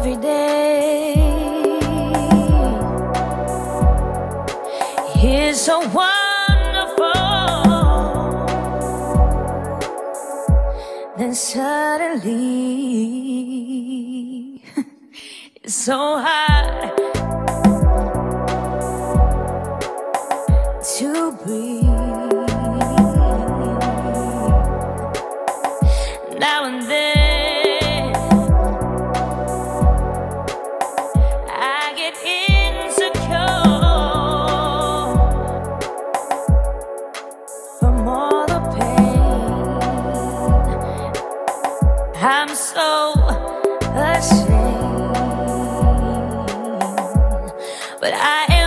every day. It's so wonderful. Then suddenly it's so hard to breathe. Now and then I get insecure from all the pain. I'm so ashamed, but I